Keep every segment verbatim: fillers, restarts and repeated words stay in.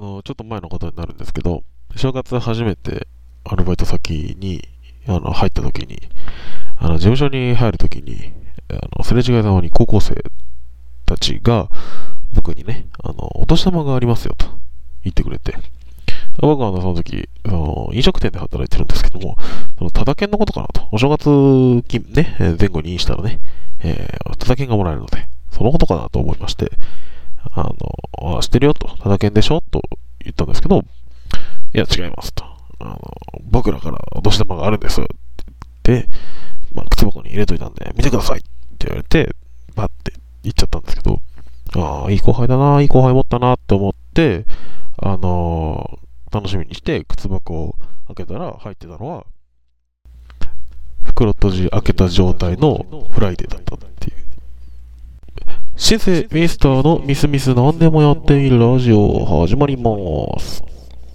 の、ちょっと前のことになるんですけど、正月初めてアルバイト先にあの入った時に、あの事務所に入る時に、あのすれ違いざまに高校生たちが僕にね、あのお年玉がありますよと言ってくれて、僕はあのその時その飲食店で働いてるんですけども、そのタダ券のことかなと、お正月金ね、前後にインしたらね、えー、タダ券がもらえるので、そのことかなと思いまして、あの、あ、知ってるよと、タダ券でしょと言ったんですけど、いや違いますと、あの僕らからお年玉があるんですって言って、まあ、靴箱に入れといたんで見てくださいって言われて、バッて言っちゃったんですけど、ああいい後輩だな、いい後輩持ったなって思って、あのー、楽しみにして靴箱を開けたら入ってたのは袋閉じ開けた状態のフライデーだったっていう。シンセミスターのミスミス何でもやってみるラジオ始まります。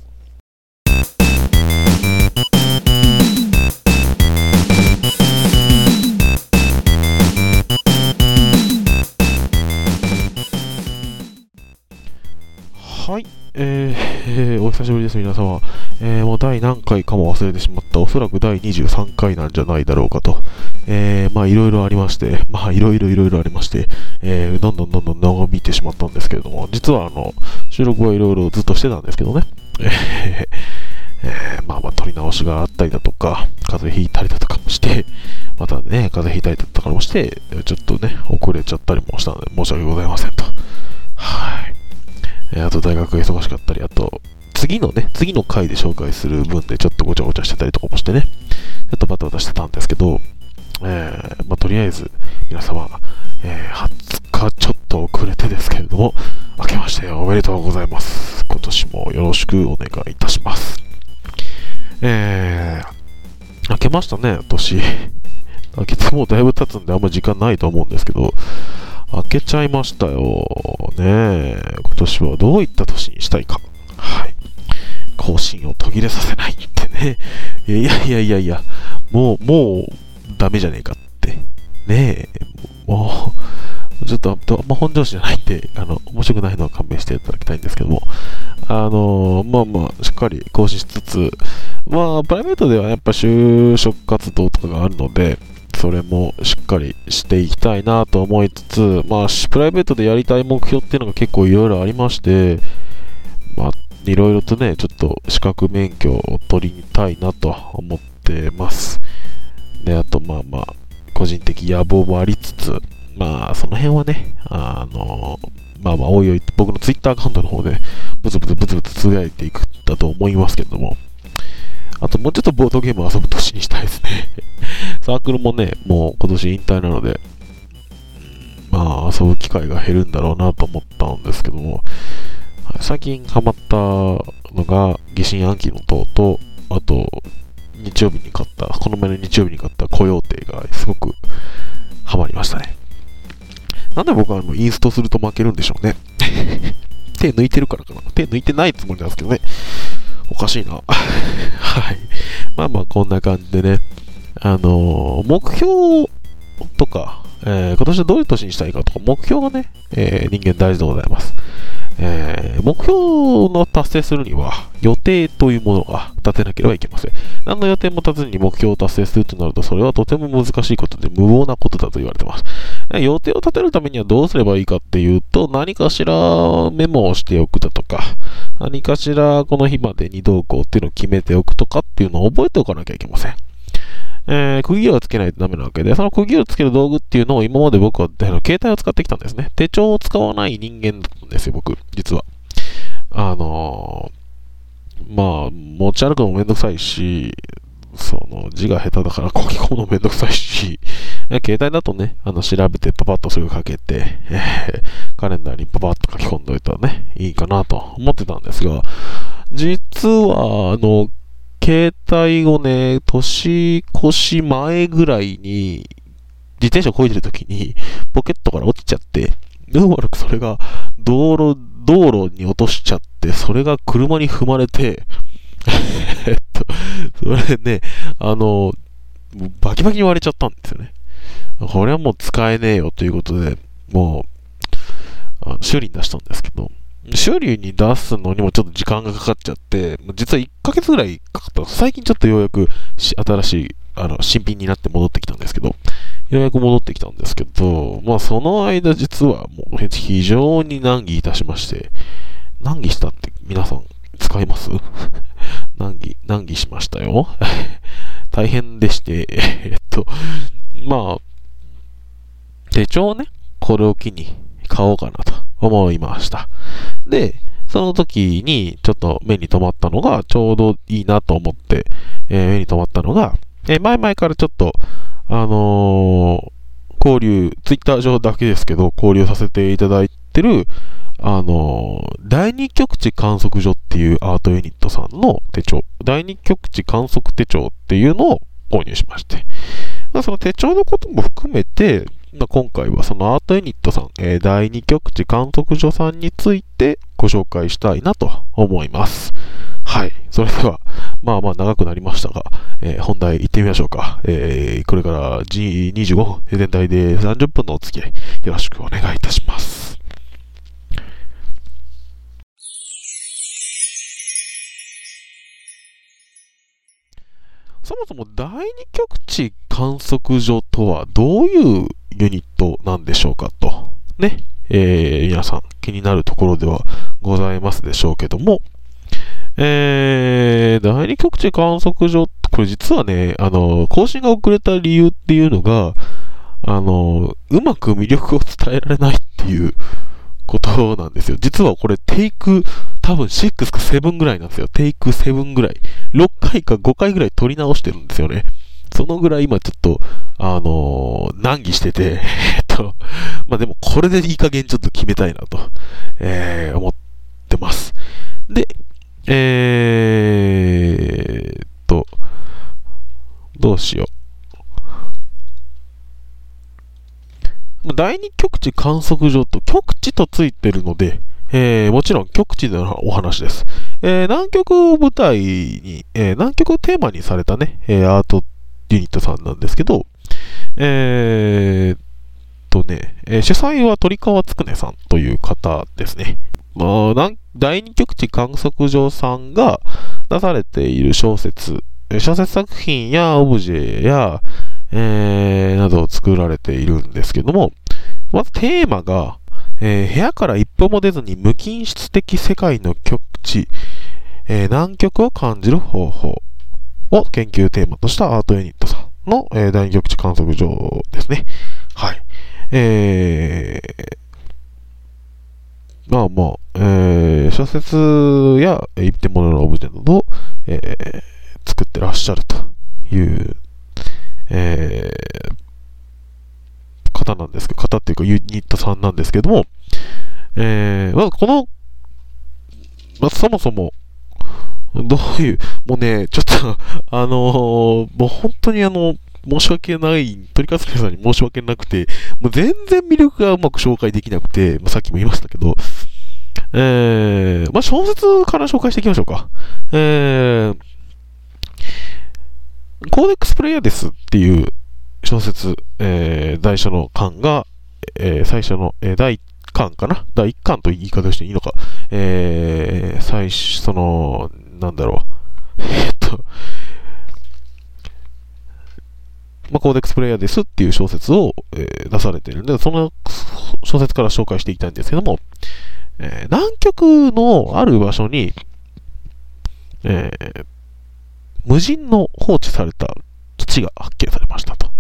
はい、えーえー、お久しぶりです皆様、えー、もう第何回かも忘れてしまった。おそらく第にじゅうさんかいなんじゃないだろうかと、えー、まあいろいろありましてまあいろいろいろいろありまして、えー、どんどんどんどん長引いてしまったんですけれども、実はあの収録はいろいろずっとしてたんですけどね、えーえー、まあまあ取り直しがあったりだとか、風邪ひいたりだとかもして、またね風邪ひいたりだとかもして、ちょっとね遅れちゃったりもしたので申し訳ございませんと。はい、あと大学が忙しかったり、あと次のね、次の回で紹介する分でちょっとごちゃごちゃしてたりとかもしてね、ちょっとバタバタしてたんですけど、えー、まあとりあえず皆様、えー、はつかちょっと遅れてですけれども、明けましておめでとうございます。今年もよろしくお願いいたします。えー、明けましたね、年。明けてもうだいぶ経つんであんまり時間ないと思うんですけど、開けちゃいましたよねえ。今年はどういった年にしたいか。はい。更新を途切れさせないってね。いやいやいやいや、もう、もう、ダメじゃねえかって。ねえ、もう、ちょっと、あんま本調子じゃないんで、あの、面白くないのは勘弁していただきたいんですけども、あのー、まあまあ、しっかり更新しつつ、まあ、プライベートではやっぱ就職活動とかがあるので、それもしっかりしていきたいなと思いつつ、まあ、プライベートでやりたい目標っていうのが結構いろいろありまして、まあ、いろいろとね、ちょっと資格免許を取りたいなと思ってます。で、あと、まあまあ、個人的野望もありつつ、まあ、その辺はね、あの、まあまあ、おいおい、僕のツイッターアカウントの方で、ブツブツブツブツつぶやいていくんだと思いますけれども、あともうちょっとボードゲームを遊ぶ年にしたいですね。サークルもね、もう今年引退なので、まあ遊ぶ機会が減るんだろうなと思ったんですけども、最近ハマったのが疑心暗鬼の塔と、あと日曜日に買った、この前の日曜日に買ったコヨーテがすごくハマりましたね。なんで僕はあのインストすると負けるんでしょうね。手抜いてるからかな。手抜いてないつもりなんですけどね。おかしいな。はい。まあまあこんな感じでね、あのー、目標とか、えー、今年はどういう年にしたいかとか、目標がね、えー、人間大事でございます。えー、目標の達成するには予定というものが立てなければいけません。何の予定も立てずに目標を達成するとなると、それはとても難しいことで無謀なことだと言われています。予定を立てるためにはどうすればいいかっていうと、何かしらメモをしておくだとか、何かしらこの日までにどうこうっていうのを決めておくとかっていうのを覚えておかなきゃいけません。えー、区切りをつけないとダメなわけで、その区切りをつける道具っていうのを今まで僕は携帯を使ってきたんですね。手帳を使わない人間なんですよ、僕、実は。あのー、まあ、持ち歩くのもめんどくさいし、その字が下手だから書き込むのもめんどくさいし、携帯だとね、あの調べてパパッとすぐ書けて、えー、カレンダーにパパッと書き込んでおいたらね、いいかなと思ってたんですが、実は、あの、携帯をね、年越し前ぐらいに、自転車を漕いでる時に、ポケットから落ちちゃって、運悪くそれが道路、道路に落としちゃって、それが車に踏まれて、えっと、それでね、あの、バキバキに割れちゃったんですよね。これはもう使えねえよということで、もう、あの修理に出したんですけど、 修理に出すのにもちょっと時間がかかっちゃって、実はいっかげつぐらいかかった。最近ちょっとようやく新しい、あの、新品になって戻ってきたんですけど、ようやく戻ってきたんですけど、まあその間実はもう非常に難儀いたしまして、難儀したって皆さん使います難儀、難儀しましたよ。大変でして、えっと、まあ、手帳ね、これを機に買おうかなと思いました。で、その時にちょっと目に留まったのが、ちょうどいいなと思って、えー、目に留まったのが、えー、前々からちょっと、あのー、交流、ツイッター上だけですけど、交流させていただいてる、あのー、第二極地観測所っていうアートユニットさんの手帳、第二極地観測手帳っていうのを購入しまして、まあ、その手帳のことも含めて、まあ、今回はそのアートユニットさん、えー、第二極地観測所さんについてご紹介したいなと思います。はい。それでは、まあまあ長くなりましたが、えー、本題行ってみましょうか。えー、これから ジーにじゅうご 分、全体でさんじゅっぷんのお付き合い、よろしくお願いいたします。そもそも第二極地観測所とはどういうユニットなんでしょうかと、ね、えー、皆さん気になるところではございますでしょうけども、えー、第二極地観測所、これ実はね、あの、更新が遅れた理由っていうのが、あの、うまく魅力を伝えられないっていうことなんですよ。実はこれテイク多分ろくかななぐらいなんですよ。テイクななぐらい。ろっかいかごかいぐらい撮り直してるんですよね。そのぐらい今ちょっと、あのー、難儀してて、えっと、まあでもこれでいい加減ちょっと決めたいなと、えー、思ってます。で、えーっと、どうしよう。第二極地観測所と極地とついてるので、えー、もちろん極地でのお話です。えー、南極を舞台に、えー、南極をテーマにされたね、えー、アートユニットさんなんですけど、えー、っとね、えー、主催は鳥川つくねさんという方ですね。まあ、第二極地観測所さんが出されている小説、小説作品やオブジェや、えー、などを作られているんですけども、まずテーマが、えー、部屋から一歩も出ずに無菌質的世界の極地、えー、南極を感じる方法を研究テーマとしたアートユニットさんの、えー、第二極地観測所ですね。はい。えー、まあまあ、えー、小説や一点物のオブジェなどを、えー、作ってらっしゃるという、えー、方なんですけど、方っていうかユニットさんなんですけども、えー、まずこの、まずそもそも、どういう、もうね、ちょっと、あのー、もう本当にあの、申し訳ない、鳥川さんに申し訳なくて、もう全然魅力がうまく紹介できなくて、まあ、さっきも言いましたけど、えー、まあ小説から紹介していきましょうか。えー、コーデックスプレイヤーですっていう小説、えー、最初の巻が、えー、最初の、えー、第いっかんかな第いっかんと言い方していいのか。えー、最初、その、なんだろう。えっと、まあ、コーデックスプレイヤーですっていう小説を、えー、出されているので、その小説から紹介していきたいんですけども、えー、南極のある場所に、えー、無人の放置された基地が発見されましたと。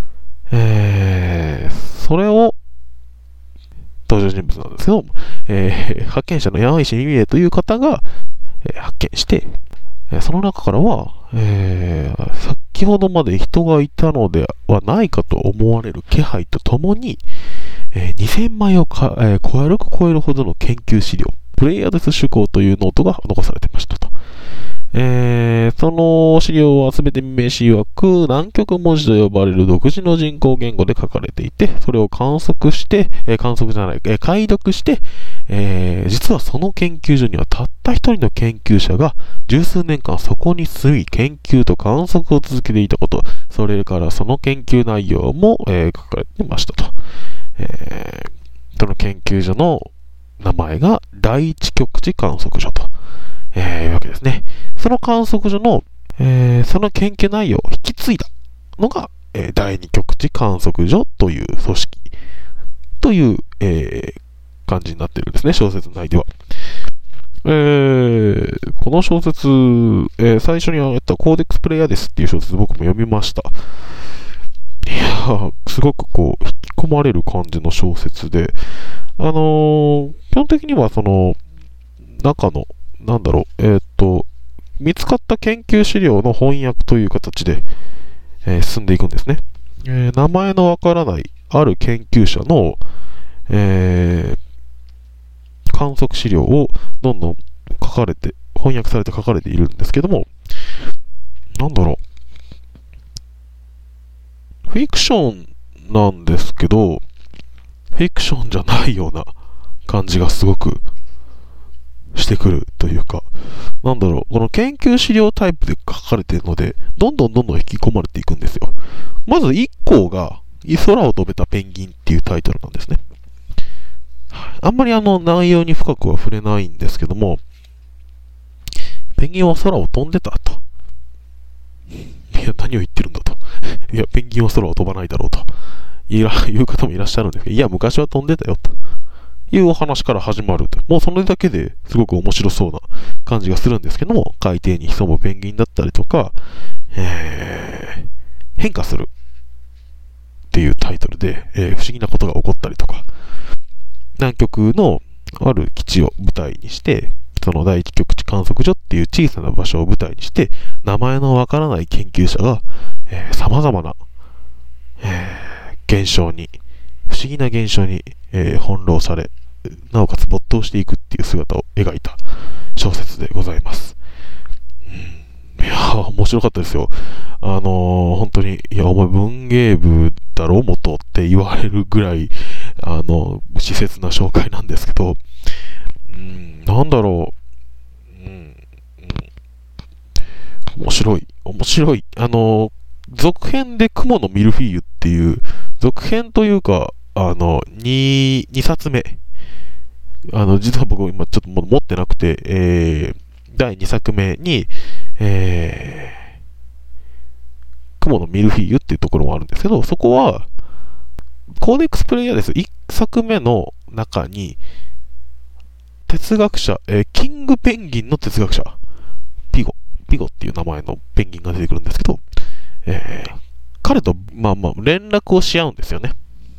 えー、それを、登場人物なんですけど、えー、発見者の山石美恵という方が、えー、発見して、えー、その中からは、えー、先ほどまで人がいたのではないかと思われる気配とともに、えー、にせんまいをか、えー、軽く超えるほどの研究資料、プレイヤーデス手稿というノートが残されていましたと。えー、その資料はすべて名詞曰く南極文字と呼ばれる独自の人工言語で書かれていて、それを観測して、えー、観測じゃない、えー、解読して、えー、実はその研究所にはたった一人の研究者が十数年間そこに住み研究と観測を続けていたこと、それからその研究内容も、えー、書かれていましたと。えー、その研究所の名前が第一極地観測所と、えー、いうわけですね。その観測所の、えー、その研究内容を引き継いだのが、えー、第二極地観測所という組織という、えー、感じになっているんですね、小説内では。えー、この小説、えー、最初に挙げたコーデックスプレイヤーですっていう小説僕も読みました。いやー、すごくこう引き込まれる感じの小説で、あのー、基本的にはその中のなんだろう、えー、っと見つかった研究資料の翻訳という形で、えー、進んでいくんですね。えー、名前のわからないある研究者の、えー、観測資料をどんどん書かれて翻訳されて書かれているんですけども、なんだろう、フィクションなんですけど、フィクションじゃないような感じがすごくしてくるというか、なんだろう、この研究資料タイプで書かれているので、どんどんどんどん引き込まれていくんですよ。まずいっこうが、空を飛べたペンギンっていうタイトルなんですね。あんまりあの内容に深くは触れないんですけども、ペンギンは空を飛んでたと。いや、何を言ってるんだと。いや、ペンギンは空を飛ばないだろうという方もいらっしゃるんですけど、いや、昔は飛んでたよというお話から始まると。もうそれだけですごく面白そうな感じがするんですけども、海底に潜むペンギンだったりとか、えー、変化するっていうタイトルで、えー、不思議なことが起こったりとか、南極のある基地を舞台にして、その第一極地観測所っていう小さな場所を舞台にして、名前のわからない研究者が、えー、様々な、えー、現象に、不思議な現象に、えー、翻弄され、なおかつ没頭していくっていう姿を描いた小説でございます。うん、いやー、面白かったですよ。あのー、本当に、いや、お前文芸部だろ、元って言われるぐらい、あの、稚拙な紹介なんですけど、うん、なんだろう、うん、うん、面白い、面白い。あの、続編で雲のミルフィーユっていう、続編というか、あの、に、にさつめ。あの、実は僕今ちょっともう持ってなくて、えー、だいにさくめに、えー、雲のミルフィーユっていうところもあるんですけど、そこは、コーデックスプレイヤーです。いっさくめの中に、哲学者、えー、キングペンギンの哲学者、ピゴ、ピゴっていう名前のペンギンが出てくるんですけど、えー、彼と、まあまあ、連絡をし合うんですよね。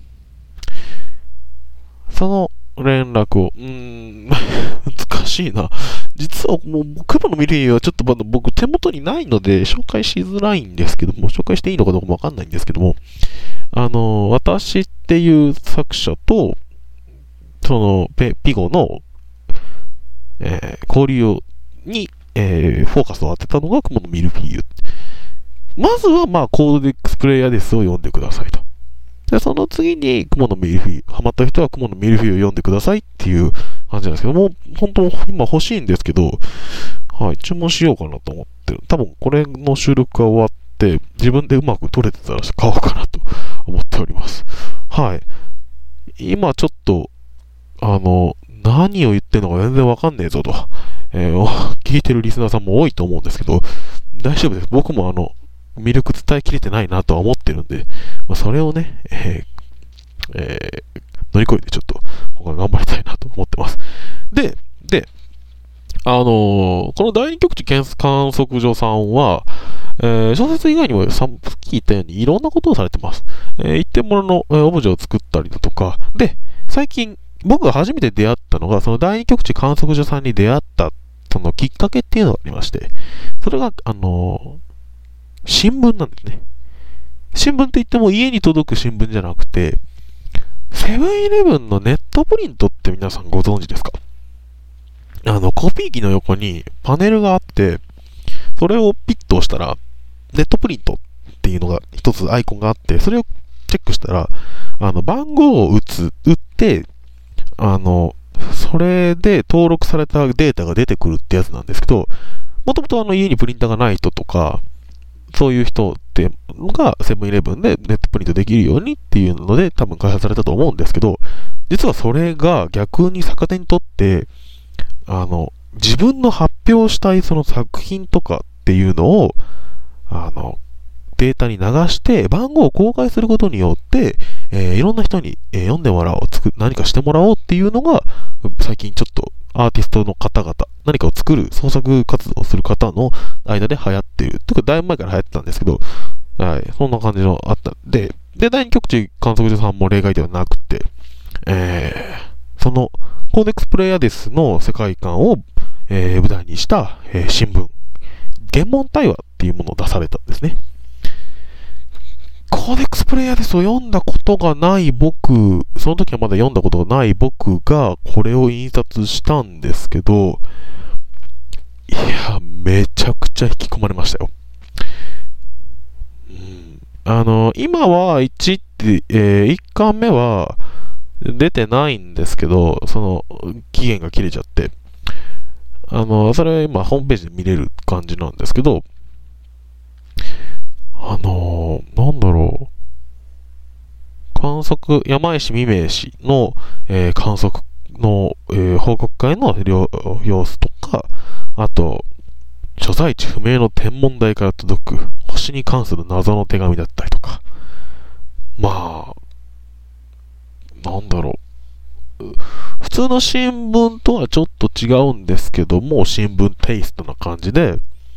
その連絡を、うーん、難しいな。実はもう、雲のミルフィーユはちょっとまだ僕手元にないので紹介しづらいんですけども、紹介していいのかどうかもわかんないんですけども、あの、私っていう作者と、その、ピゴの、えー、交流に、えー、フォーカスを当てたのが雲のミルフィーユ。まずは、まあ、コーデックスプレイヤーですを読んでくださいと。で、その次に、雲のミルフィーユ。ハマった人は雲のミルフィーユを読んでくださいっていう感じなんですけども、本当、今欲しいんですけど、はい、注文しようかなと思ってる。多分、これの収録が終わって、自分でうまく撮れてたら買おうかなと思っております。はい。今ちょっと、あの、何を言ってるのか全然わかんねえぞと、えー、聞いてるリスナーさんも多いと思うんですけど、大丈夫です。僕もあの、魅力伝えきれてないなとは思ってるんで、まあ、それをね、えーえー、乗り越えてちょっと、今回頑張りたいなと思ってます。で、で、あのー、この第二極地観測所さんは、えー、小説以外にもさっき言ったようにいろんなことをされてます。えー、一点物の、えー、オブジェを作ったりだとか、で、最近、僕が初めて出会ったのが、その第二極地観測所さんに出会った、そのきっかけっていうのがありまして、それが、あのー、新聞なんですね。新聞って言っても家に届く新聞じゃなくて、セブンイレブンのネットプリントって皆さんご存知ですか？あの、コピー機の横にパネルがあって、それをピッと押したら、ネットプリントっていうのが一つアイコンがあって、それをチェックしたら、あの、番号を打つ、打って、あの、それで登録されたデータが出てくるってやつなんですけど、もともとあの家にプリンターがない人とか、そういう人ってのがセブンイレブンでネットプリントできるようにっていうので多分開発されたと思うんですけど、 実はそれが逆に逆手にとって、あの、自分の発表したいその作品とかっていうのを、あの、データに流して番号を公開することによって、えー、いろんな人に、えー、読んでもらおう、つく、何かしてもらおうっていうのが、最近ちょっとアーティストの方々、何かを作る、創作活動をする方の間で流行っている。というか、だいぶ前から流行ってたんですけど、はい、そんな感じのあったんで、で、第二極地観測所さんも例外ではなくて、えー、その、コーデックスプレイヤーデスの世界観を、えー、舞台にした、えー、新聞、原文対話っていうものを出されたんですね。コーデックスプレイヤーデスを読んだことがない僕、その時はまだ読んだことがない僕がこれを印刷したんですけど、いや、めちゃくちゃ引き込まれましたよ。うん、あの、今はいちって、えー、いっかんめは出てないんですけど、その期限が切れちゃって、あの、それは今ホームページで見れる感じなんですけど、あのー、なんだろう。観測、山石未明氏の、えー、観測の、えー、報告会の様子とか、あと、所在地不明の天文台から届く星に関する謎の手紙だったりとか、まあ、なんだろう。普通の新聞とはちょっと違うんですけども、新聞テイストな感じで、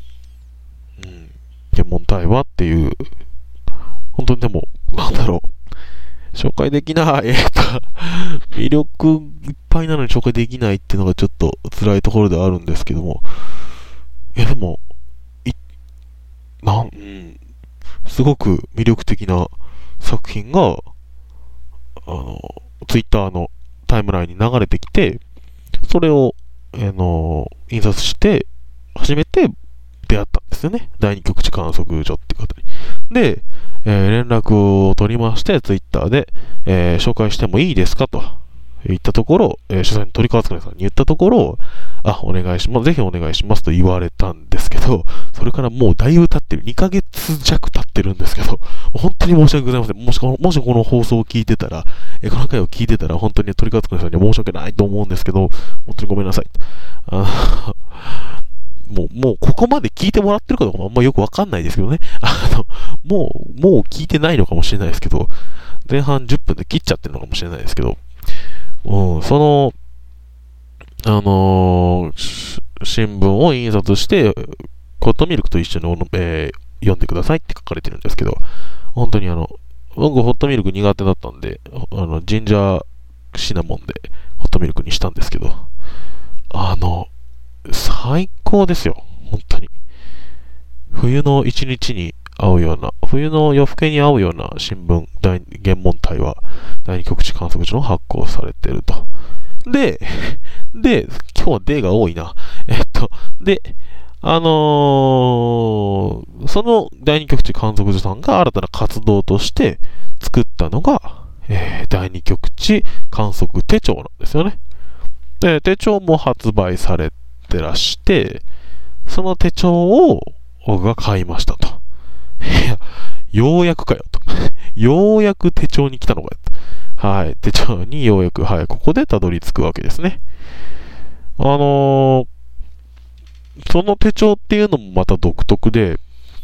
天文対話っていう、本当にでも、なんだろう、紹介できない、えー、魅力いっぱいなのに紹介できないっていうのがちょっと辛いところではあるんですけども、いやでも、い、なん、うん、すごく魅力的な作品が、あの、ツイッターのタイムラインに流れてきて、それを、あの、印刷して、初めて出会ったんですよね。第二極地観測所っていう方に。で、えー、連絡を取りまして、ツイッターで、えー、紹介してもいいですかと言ったところ、えー、取材の鳥川つかねさんに言ったところ、あ、お願いします。ぜひお願いしますと言われたんですけど、それからもうだいぶ経ってる。にかげつ弱経ってるんですけど、本当に申し訳ございません。もしこの、もしこの放送を聞いてたら、えー、この回を聞いてたら、本当に鳥川つかねさんには申し訳ないと思うんですけど、本当にごめんなさい。あもう、もう、ここまで聞いてもらってるかどうかもあんまよくわかんないですけどね。あの、もう、もう聞いてないのかもしれないですけど、前半じゅっぷんで切っちゃってるのかもしれないですけど、うん、その、あのー、新聞を印刷して、コットミルクと一緒に、えー、読んでくださいって書かれてるんですけど、本当にあの、僕ホットミルク苦手だったんで、あの、ジンジャーシナモンでホットミルクにしたんですけど、あの、最高ですよ。本当に。冬の一日に合うような、冬の夜更けに合うような新聞、大原文体は第二極地観測所の発行されていると。で、で、今日はデーが多いな。えっと、で、あのー、その第二極地観測所さんが新たな活動として作ったのが、えー、第二極地観測手帳なんですよね。で、手帳も発売されて、てらして、その手帳を僕が買いましたと。いや、ようやくかよと。ようやく手帳に来たのかよと。はい、手帳にようやく、はい、ここでたどり着くわけですね。あのー、その手帳っていうのもまた独特で、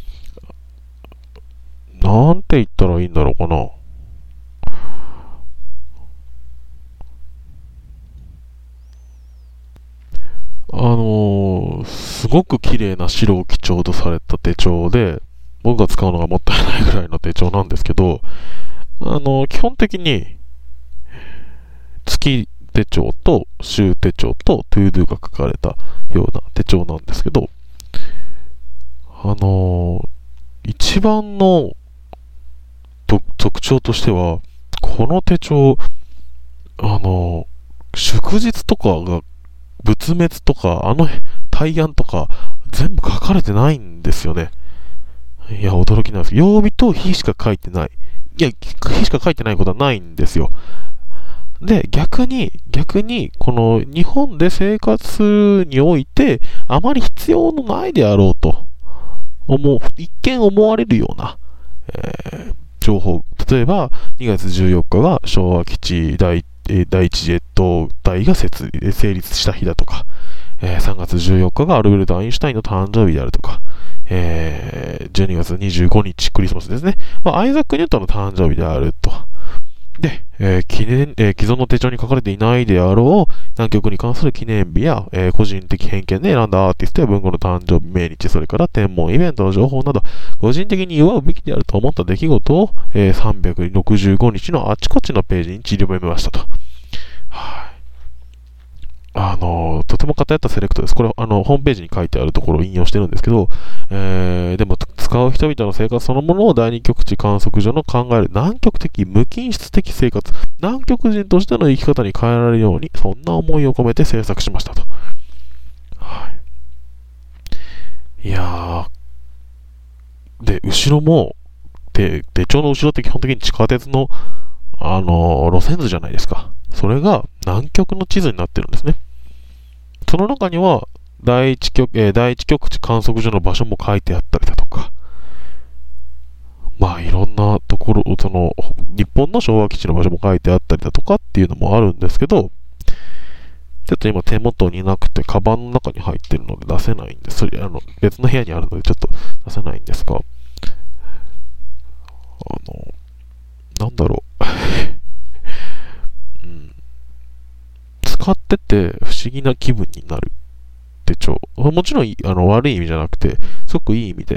なんて言ったらいいんだろうかな。あのー、すごく綺麗な白を基調とされた手帳で、僕が使うのがもったいないぐらいの手帳なんですけど、あのー、基本的に、月手帳と週手帳とトゥードゥが書かれたような手帳なんですけど、あのー、一番の特徴としては、この手帳、あのー、祝日とかが仏滅とか、あの大安とか、全部書かれてないんですよね。いや、驚きなんです。曜日と日しか書いてない。いや、日しか書いてないことはないんですよ。で、逆に、逆に、この日本で生活するにおいて、あまり必要のないであろうと思う、一見思われるような、えー、情報。例えば、にがつじゅうよっかが昭和基地第えー、第一ジェット隊が設成立した日だとか、えー、さんがつじゅうよっかがアルベルト・アインシュタインの誕生日であるとか、えー、じゅうにがつにじゅうごにちクリスマスですね。まあ、アイザック・ニュートンの誕生日であると。で、えー記念えー既存の手帳に書かれていないであろう南極に関する記念日や、えー個人的偏見で選んだアーティストや文豪の誕生日、命日、それから天文イベントの情報など、個人的に祝うべきであると思った出来事を、えーさんびゃくろくじゅうごにちのあちこちのページに散りばめましたと。はい。あの、とても偏ったセレクトです。これ、あの、ホームページに書いてあるところを引用してるんですけど、えー、でも、使う人々の生活そのものを第二極地観測所の考える南極的、無菌質的生活、南極人としての生き方に変えられるように、そんな思いを込めて制作しましたと。はい。いやー、で、後ろも、手、手帳の後ろって基本的に地下鉄の、あのー、路線図じゃないですか。それが南極の地図になってるんですね。その中には第一極、えー、第一極地観測所の場所も書いてあったりだとか、まあいろんなところ、その日本の昭和基地の場所も書いてあったりだとかっていうのもあるんですけど、ちょっと今手元になくてカバンの中に入ってるので出せないんです。それあの別の部屋にあるのでちょっと出せないんですが、あのなんだろううん、使ってて不思議な気分になる手帳。もちろんあの悪い意味じゃなくて、すごくいい意味で。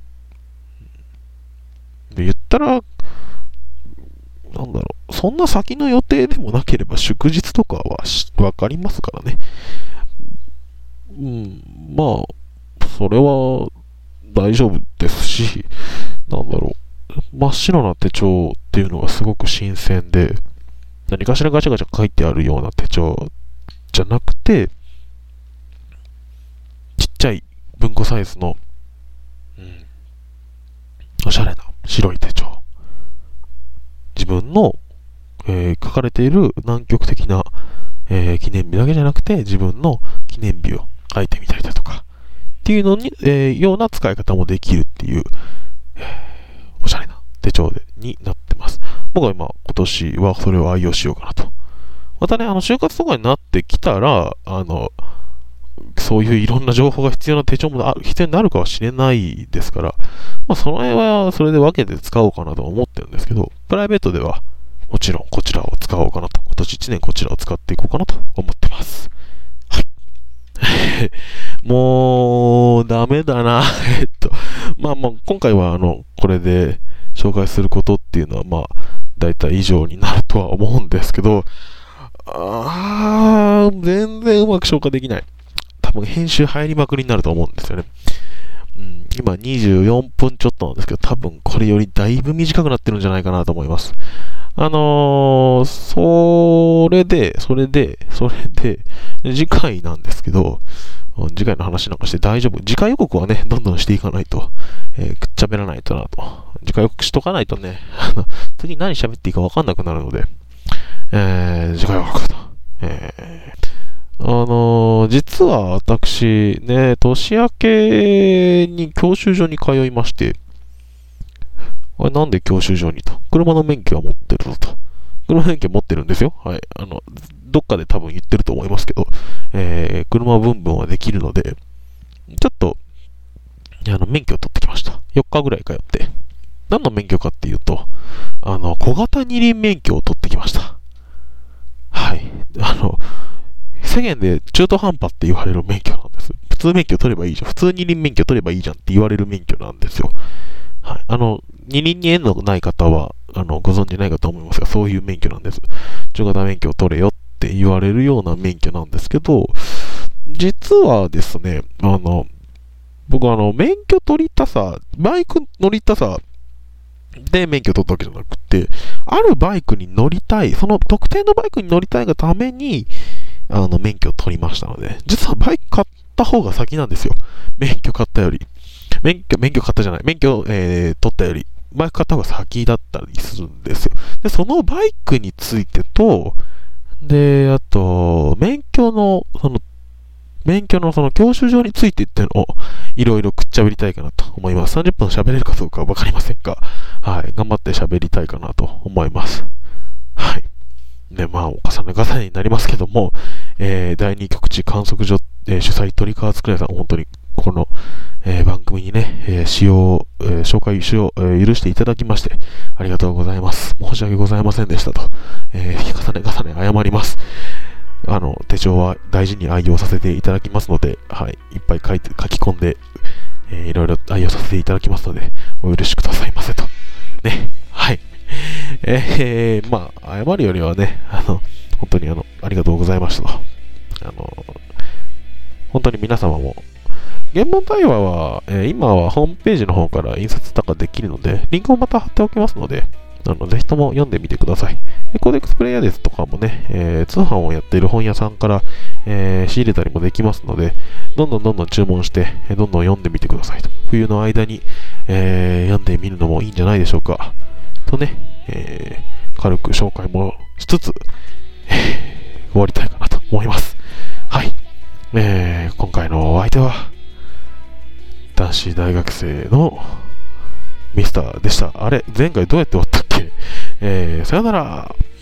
で言ったら、なんだろう、そんな先の予定でもなければ祝日とかはわかりますからね。うん、まあ、それは大丈夫ですし、なんだろう、真っ白な手帳っていうのがすごく新鮮で、何かしらガチャガチャ書いてあるような手帳じゃなくて、ちっちゃい文庫サイズの、うん、おしゃれな白い手帳。自分の、えー書かれている南極的な、えー記念日だけじゃなくて、自分の記念日を書いてみたりだとか、っていうのに、えーような使い方もできるっていう、えーおしゃれな手帳でになってます。僕は今、今年はそれを愛用しようかなと。またね、あの、就活とかになってきたら、あの、そういういろんな情報が必要な手帳もあ必要になるかはしれないですから、まあ、その辺はそれで分けて使おうかなと思ってるんですけど、プライベートではもちろんこちらを使おうかなと、今年いちねんこちらを使っていこうかなと思ってます。はい。もう、ダメだな。えっと、まあまあ、今回はあの、これで紹介することっていうのは、まあ、だいたい以上になるとは思うんですけど、あー、全然うまく消化できない。多分編集入りまくりになると思うんですよね。うん、今にじゅうよんぷんちょっとなんですけど、多分これよりだいぶ短くなってるんじゃないかなと思います。あのー、それで、それで、それで、次回なんですけど、次回の話なんかして大丈夫。次回予告はね、どんどんしていかないと、えー、くっちゃべらないとなと。次回予告しとかないとね、次何喋っていいか分かんなくなるので、えー、次回予告と。えーあのー、実は私、ね、年明けに教習所に通いまして、あれなんで教習所にと。車の免許は持ってるぞと。車の免許持ってるんですよ。はい。あの、どっかで多分言ってると思いますけど、えー、車ブンブンはできるので、ちょっと、あの、免許を取ってきました。よっかぐらい通って。何の免許かっていうと、あの、小型二輪免許を取ってきました。はい。あの、世間で中途半端って言われる免許なんです。普通免許取ればいいじゃん。普通二輪免許取ればいいじゃんって言われる免許なんですよ。はい。あの、二輪に縁のない方は、あの、ご存知ないかと思いますが、そういう免許なんです。中型免許を取れよって言われるような免許なんですけど、実はですね、あの、僕はあの、免許取りたさ、バイク乗りたさで免許取ったわけじゃなくて、あるバイクに乗りたい、その特定のバイクに乗りたいがために、あの、免許を取りましたので、実はバイク買った方が先なんですよ。免許買ったより。免許、免許買ったじゃない。免許、えー、取ったより、バイク買った方が先だったりするんですよ。で、そのバイクについてと、で、あと、免許の、その、免許のその教習所についてっていうのを、いろいろくっちゃべりたいかなと思います。さんじゅっぷん喋れるかどうかはわかりませんが、はい、頑張って喋りたいかなと思います。はい。 ね、まあ、お重ね重ねになりますけども、えー、だいに局地観測所、えー、主催鳥川つくねさん、本当にこの、えー、番組にね、えー、使用、えー、紹介使用、えー、許していただきまして、ありがとうございます。申し訳ございませんでしたと、えー、重ね重ね謝ります。あの、手帳は大事に愛用させていただきますので、はい、いっぱい書いて、書き込んで、えー、いろいろ愛用させていただきますので、お許しくださいませと。ね、はい。えー、まあ、謝るよりはね、あの、本当にあの、ありがとうございましたと。あの、本当に皆様も、原文対話は、えー、今はホームページの方から印刷とかできるので、リンクをまた貼っておきますので、あのぜひとも読んでみてください。コーデックスプレイヤーですとかもね、えー、通販をやっている本屋さんから、えー、仕入れたりもできますので、どんどんどんどん注文して、えー、どんどん読んでみてくださいと。冬の間に、えー、読んでみるのもいいんじゃないでしょうか。とね、えー、軽く紹介もしつつ、えー、終わりたいかなと思います。はい。えー、今回のお相手は、男子大学生のミスターでした。あれ、前回どうやって終わったっけ？えー、さよなら。